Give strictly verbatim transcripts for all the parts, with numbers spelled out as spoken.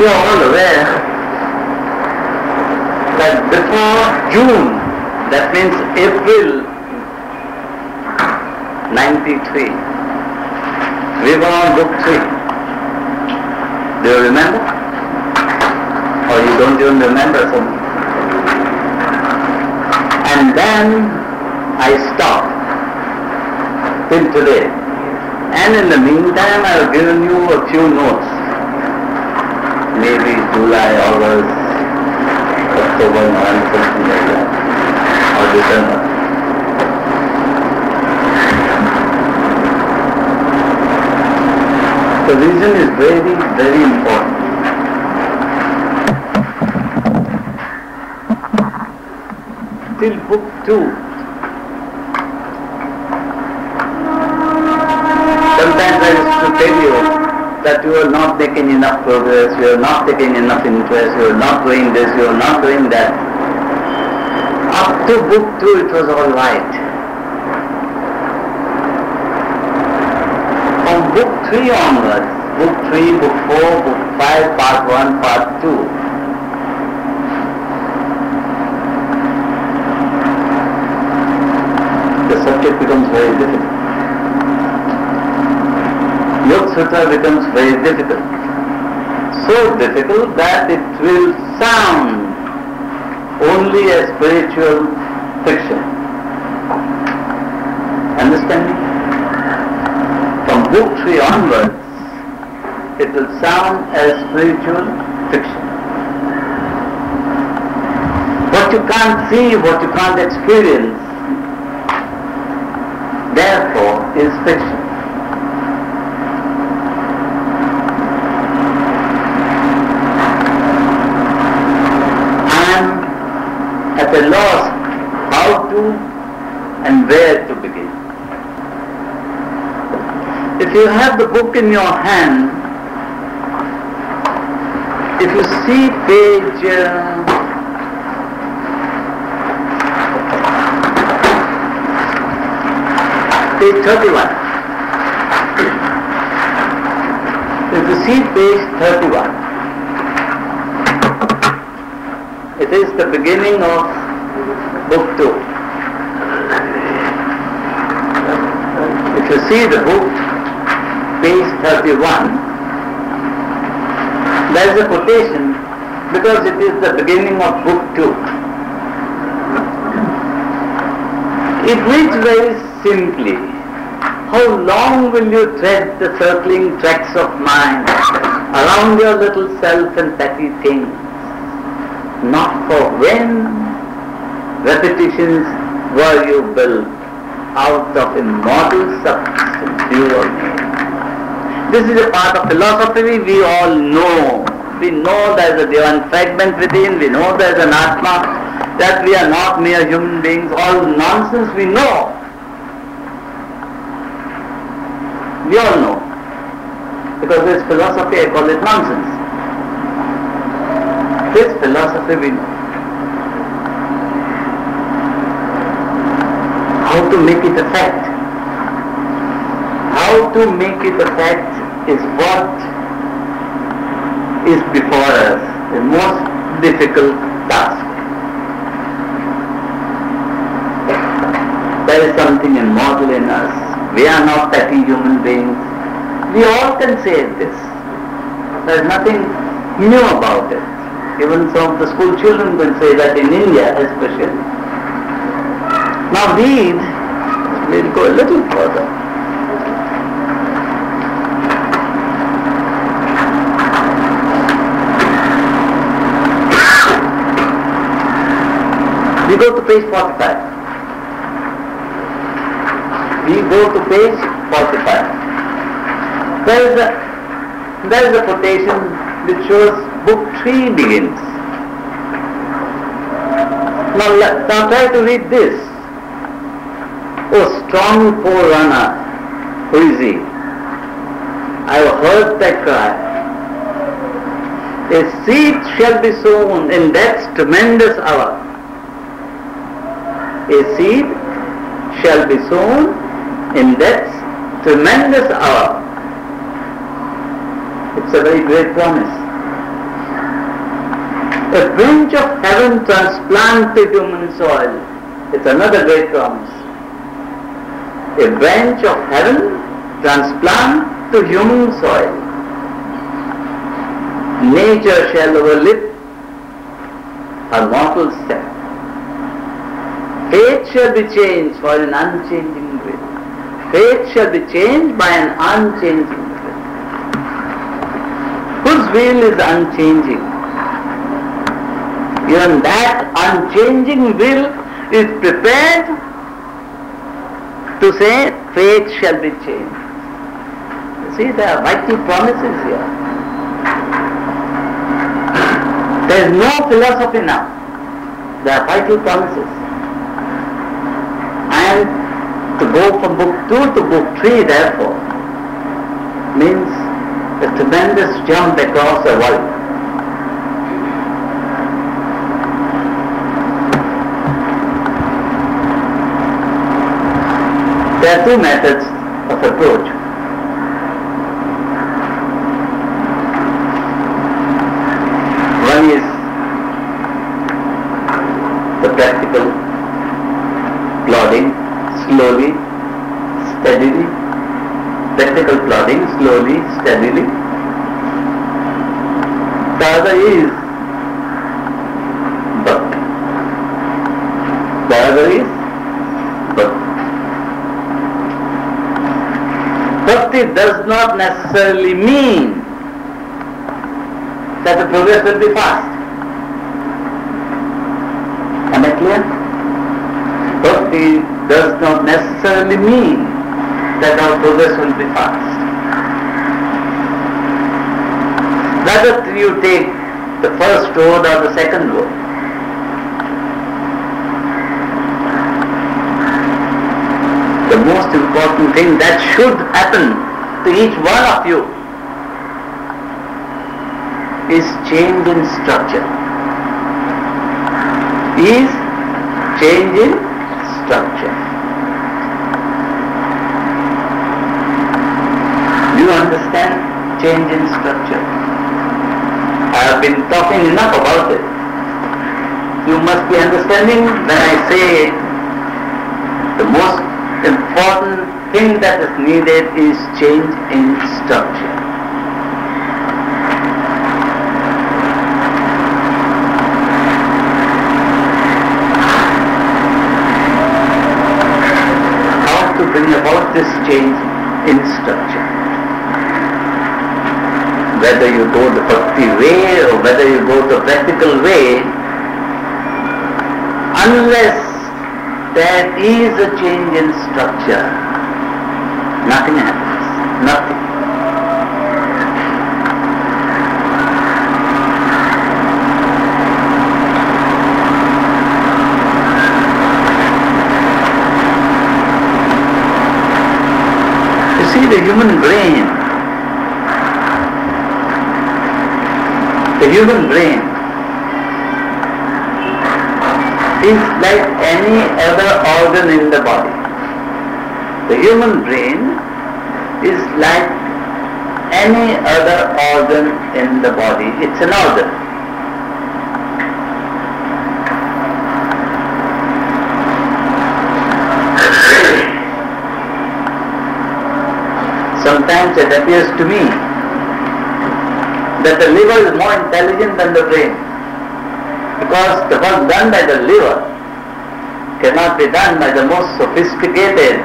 We are all aware that before June, that means April ninety-three, we were on book three. Do you remember? Or you don't even remember something? And then I stopped till today. And in the meantime, I have given you a few notes. Maybe July, August, October, November, something like that. Or December. The reason is very, very important. Till book two, sometimes I used to tell you that you are not making enough progress, you are not taking enough interest, you are not doing this, you are not doing that. Up to book two it was all right. From book three onwards, book three, book four, book five, part one, part two, the subject becomes very difficult. Yoga Sutra becomes very difficult. So difficult that it will sound only a spiritual fiction. Understand me? From book three onwards, it will sound as spiritual fiction. What you can't see, what you can't experience, therefore is fiction. I am at a loss how to and where to begin. If you have the book in your hand, if you see page uh, page thirty-one, if you see page thirty-one, it is the beginning of book two. If you see the book, page thirty-one, there is a quotation because it is the beginning of book two. It reads very simply, how long will you tread the circling tracks of mind around your little self and petty things? Not for when repetitions were you built out of immortal substance you were made. This is a part of philosophy we all know. We know there is a divine fragment within, we know there is an Atma, that we are not mere human beings, all nonsense we know. We all know. Because this philosophy, I call it nonsense. This philosophy we know. How to make it a fact? How to make it a fact is what is before us, the most difficult task. There is something immortal in us. We are not petty human beings. We all can say this. There is nothing new about it. Even some of the school children will say that in India especially. Now read, we'll go a little further. We go to page forty-five. We go to page forty-five. There is a, there is a quotation which shows book three begins. Now, let, now try to read this. Oh, strong forerunner, who is he? I have heard that cry. A seed shall be sown in death's tremendous hour. A seed shall be sown in death's tremendous hour. It's a very great promise. A branch of heaven transplant to human soil. It's another great promise. A branch of heaven transplant to human soil. Nature shall overlip her mortal step. Fate shall be changed for an unchanging will. Fate shall be changed by an unchanging will. Whose will is unchanging? Even that unchanging will is prepared to say, fate shall be changed. You see, there are mighty promises here. There is no philosophy now. There are vital promises. And to go from book two to book three, therefore, means a tremendous jump across the world. There are two methods of approach. One is the practical plodding, slowly, steadily. Practical plodding, slowly, steadily. The other is bhakti. The other is bhakti. Bhakti does not necessarily mean that the progress will be fast. Am I clear? Bhakti does not necessarily mean that our progress will be fast. Whether you take the first road or the second road, the most important thing that should happen to each one of you is change in structure. Is change in structure. Do you understand change in structure? I have been talking enough about it. You must be understanding when I say the most important thing that is needed is change in structure. How to bring about this change in structure? Whether you go the bhakti way or whether you go the practical way, unless there is a change in structure, nothing happens. Nothing. You see, the human brain, the human brain is like any other organ in the body. The human brain is like any other organ in the body. It's an organ. Sometimes it appears to me that the liver is more intelligent than the brain, because the work done by the liver cannot be done by the most sophisticated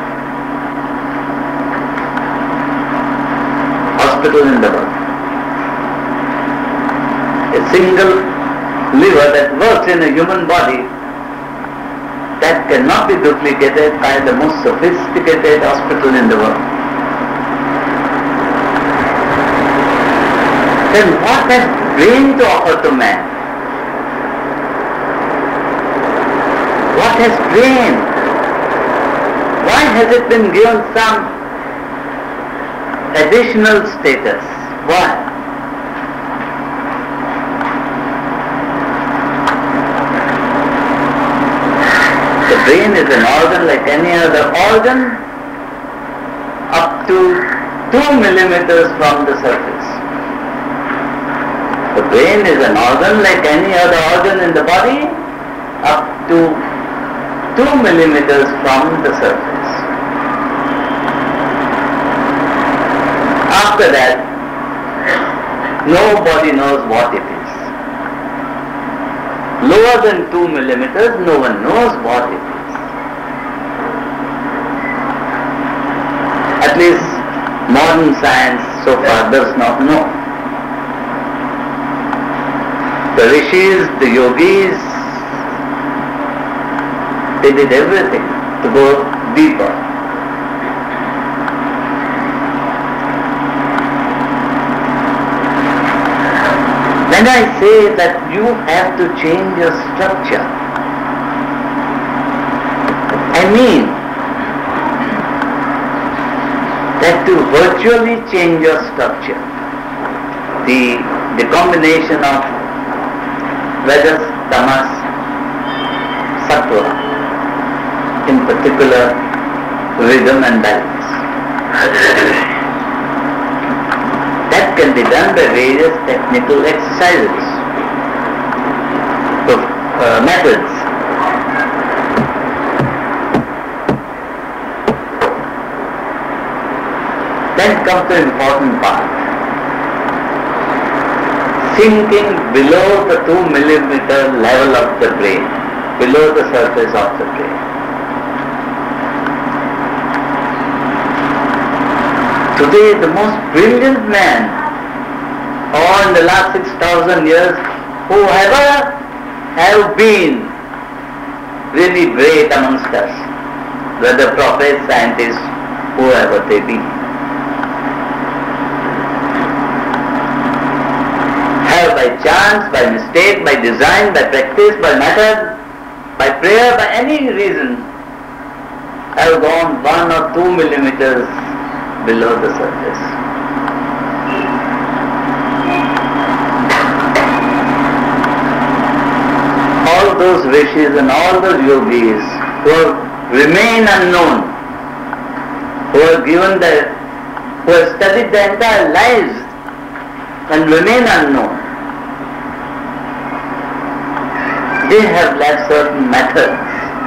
hospital in the world. A single liver that works in a human body, that cannot be duplicated by the most sophisticated hospital in the world. Then what has brain to offer to man? What has brain? Why has it been given some additional status? Why? The brain is an organ like any other organ up to two millimeters from the surface. The brain is an organ like any other organ in the body, up to two millimeters from the surface. After that, nobody knows what it is. Lower than two millimeters, no one knows what it is. At least modern science so far does not know. The rishis, the yogis, they did everything to go deeper. When I say that you have to change your structure, I mean that to virtually change your structure, the, the combination of Rajas, Tamas, Sattva, in particular rhythm and balance. That can be done by various technical exercises, so, uh, methods. Then comes the important part. Sinking below the two millimeter level of the brain, below the surface of the brain. Today the most brilliant man, or in the last six thousand years, whoever have been really great amongst us, whether prophets, scientists, whoever they be, have by chance, by mistake, by design, by practice, by method, by prayer, by any reason, have gone one or two millimeters below the surface. All those rishis and all those yogis who have remain unknown, who have given their, who have studied their entire lives and remain unknown, they have left certain methods.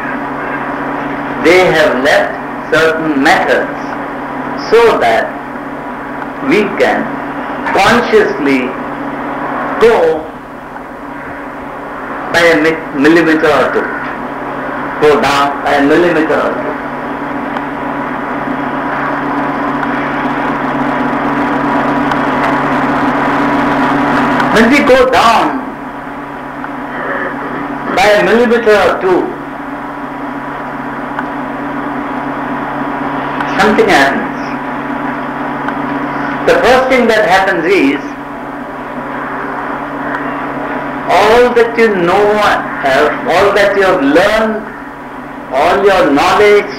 They have left certain methods so that we can consciously go by a millimeter or two, go down by a millimeter or two. When we go down by a millimeter or two, something happens. The first thing that happens is, all that you know, all that you have learned, all your knowledge,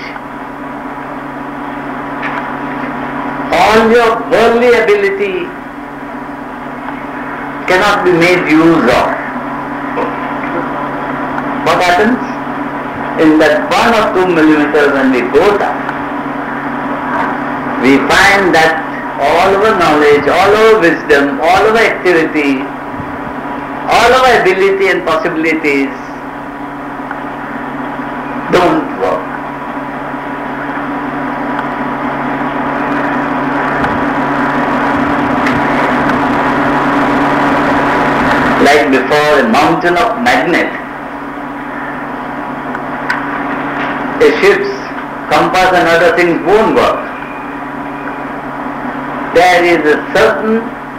all your worldly ability cannot be made use of. What happens? In that one or two millimeters when we go down, we find that all our knowledge, all our wisdom, all our activity, all our ability and possibilities don't work. Like before a mountain of magnet, a ship's compass and other things won't work. There is a certain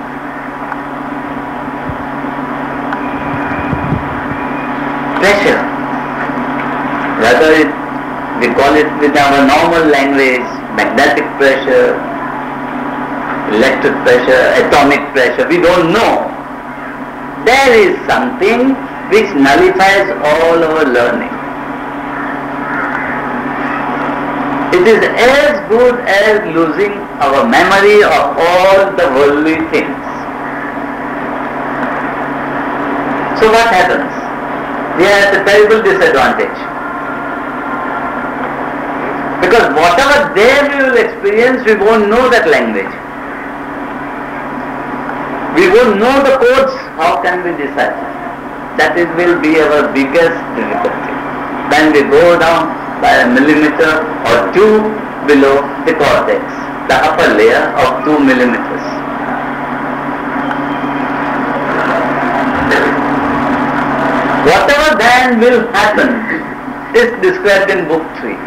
pressure, whether it, we call it with our normal language, magnetic pressure, electric pressure, atomic pressure, we don't know. There is something which nullifies all our learning. It is as good as losing our memory of all the worldly things. So what happens? We have a terrible disadvantage. Because whatever there we will experience, we won't know that language. We won't know the codes how can we decide? That is will be our biggest difficulty. When we go down by a millimeter or two below the cortex, the upper layer of two millimeters. Whatever then will happen is described in book three.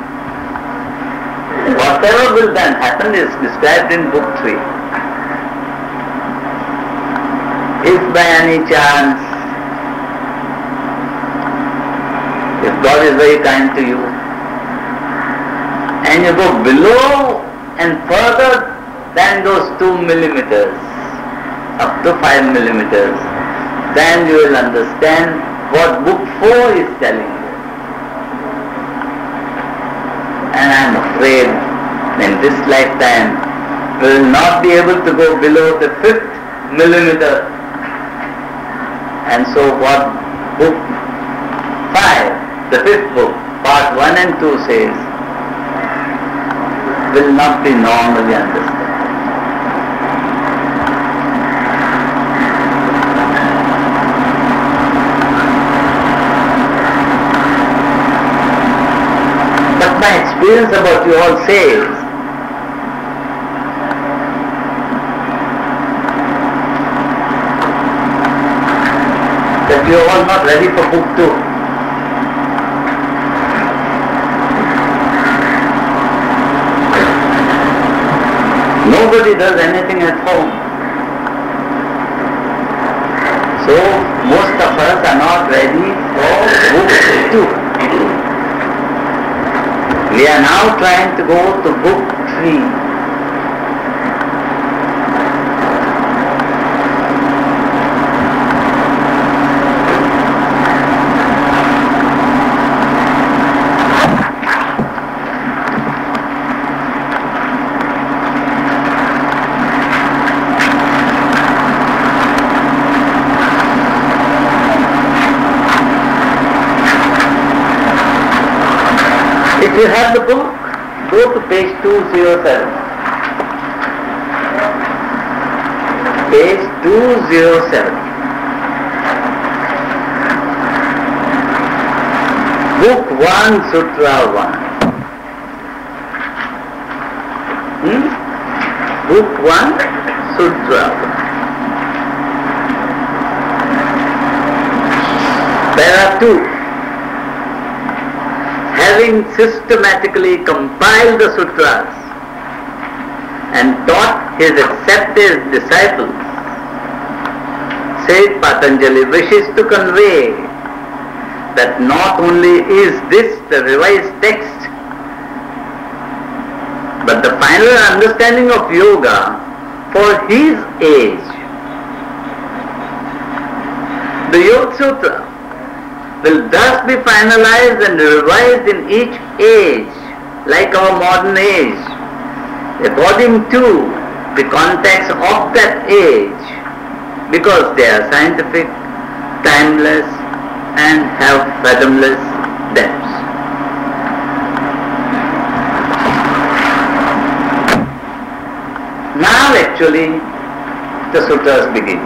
Whatever will then happen is described in book three. If by any chance, if God is very kind to you, and you go below and further than those two millimeters, up to five millimeters, then you will understand what book four is telling you. And I am afraid in this lifetime we will not be able to go below the fifth millimeter. And so what book five, the fifth book, part one and two says, will not be normally understood. But my experience about you all says that you are all not ready for book two. Nobody does anything at home. So most of us are not ready for book two. We are now trying to go to book three. If you have the book, go to page two oh seven. Page two oh seven. Book one, Sutra one. Hmm? Book one, Sutra one. Para two. Having systematically compiled the sutras and taught his accepted disciples, said Patanjali wishes to convey that not only is this the revised text, but the final understanding of yoga for his age. The Yoga Sutra will thus be finalized and revised in each age, like our modern age, according to the context of that age, because they are scientific, timeless, and have fathomless depths. Now actually the sutras begin.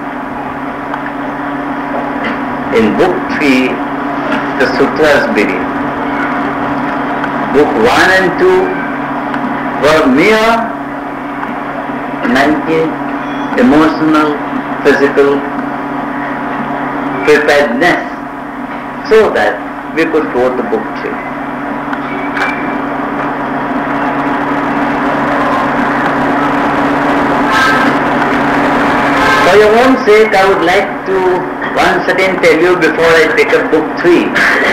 In book three, the sutras begin. Book one and two were mere mental, emotional, physical preparedness so that we could go to book three. For your own sake, I would like to once again tell you before I take up book three.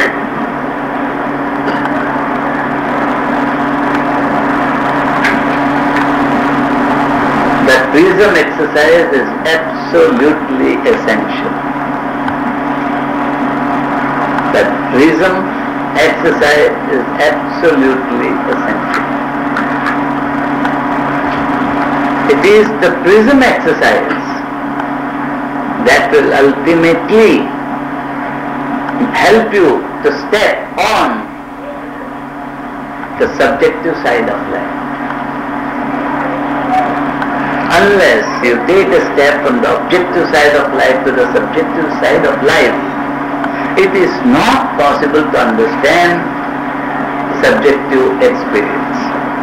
That prism exercise is absolutely essential. That prism exercise is absolutely essential. It is the prism exercise that will ultimately help you to step on the subjective side of life. unless you take a step from the objective side of life to the subjective side of life, it is not possible to understand subjective experience.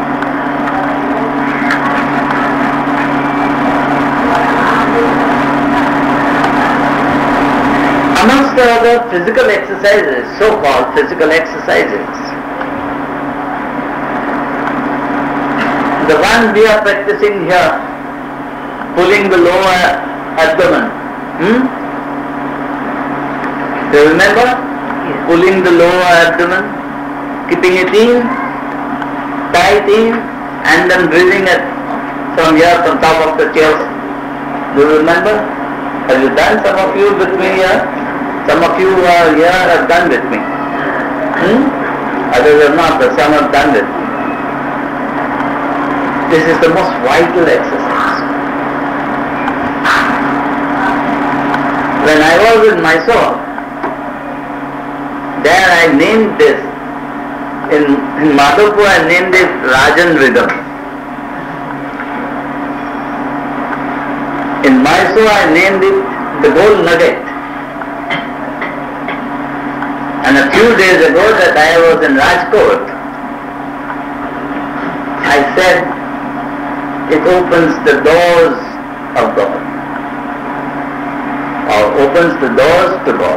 Amongst the other physical exercises, so-called physical exercises, the one we are practicing here, pulling the lower abdomen. Hmm? Do you remember? Yes. Pulling the lower abdomen, keeping it in, tight in, and then breathing it from here, from top of the chest. Do you remember? Have you done? Some of you with me here? Some of you who are here have done with me. Hmm? Others have not, but some have done with me. This is the most vital exercise. When I was in Mysore, there I named this, in, in Madhapur I named it Rajan Rhythm. In Mysore I named it the Gold Nugget. And a few days ago that I was in Rajkot, I said, it opens the doors of God, or opens the doors to God.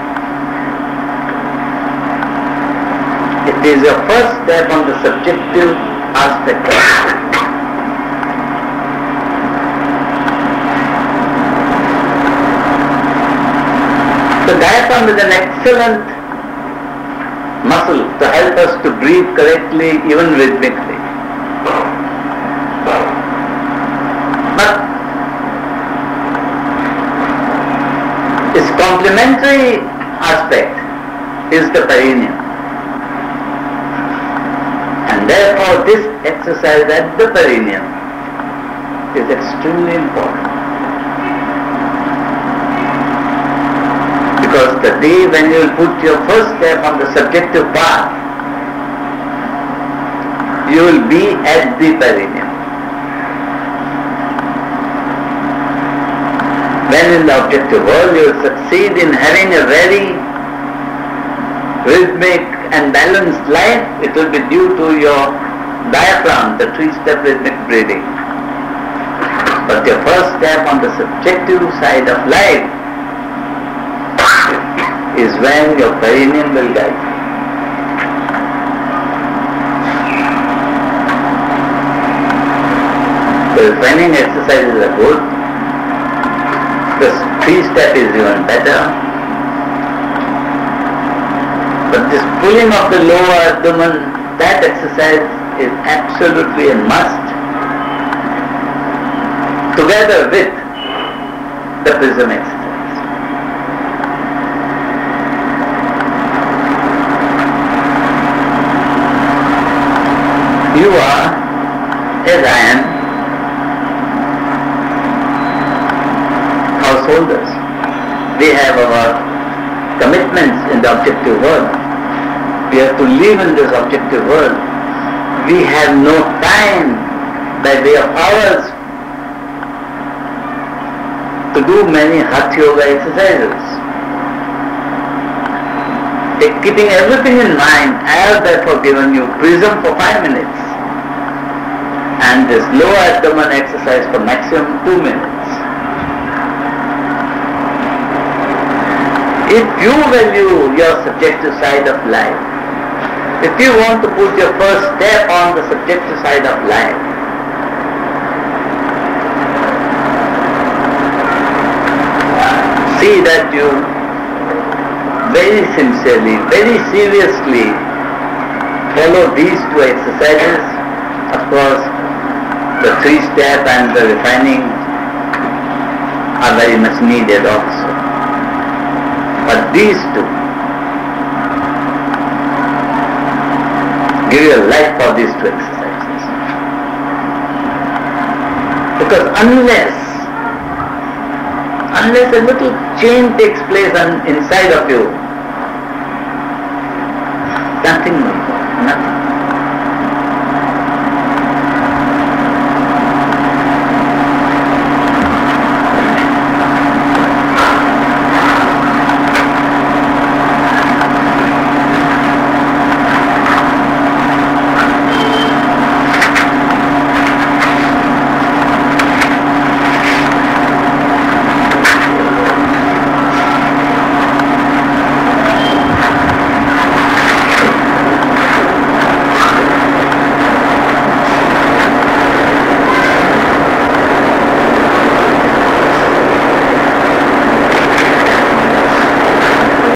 It is your first step on the subjective aspect of it. The diaphragm is an excellent muscle to help us to breathe correctly, even rhythmically. But its complementary aspect is the perineum. And therefore this exercise at the perineum is extremely important. Because the day when you will put your first step on the subjective path, you will be at the perineum. When in the objective world you will succeed in having a very rhythmic and balanced life, it will be due to your diaphragm, the three-step rhythmic breathing. But your first step on the subjective side of life is when your perineum will guide you. The refining exercises are good. The three-step is even better. But this pulling of the lower abdomen, that exercise is absolutely a must, together with the prism exercise. You are, as I am, householders. We have our commitments in the objective world. We have to live in this objective world. We have no time by way of hours to do many Hatha Yoga exercises. Keeping everything in mind, I have therefore given you prism for five minutes. And this lower abdomen exercise for maximum two minutes. If you value your subjective side of life, if you want to put your first step on the subjective side of life, see that you very sincerely, very seriously follow these two exercises. Of course, the three-step and the refining are very much needed also. But these two give you a life for these two exercises. Because unless, unless a little change takes place on, inside of you, nothing